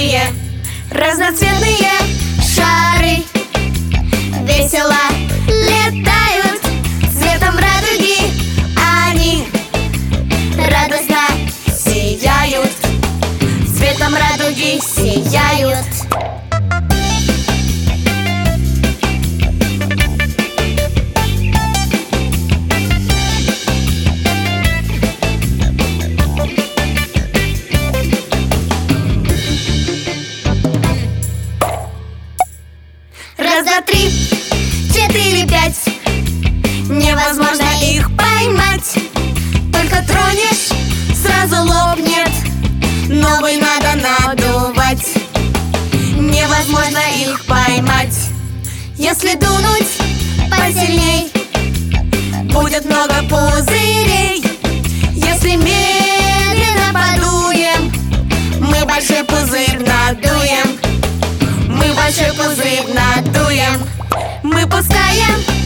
разноцветные, разноцветные шары весело летают цветом радуги. Они радостно сияют, цветом радуги сияют. Раз, два, три, 4, 5. Невозможно их поймать. Только тронешь, сразу лопнет. Новый надо надувать. Невозможно их поймать. Если дунуть посильней, будет много пузырей. Если медленно подуем, мы большой пузырь надуем. Мы большой пузырь надуем. Мы пускаем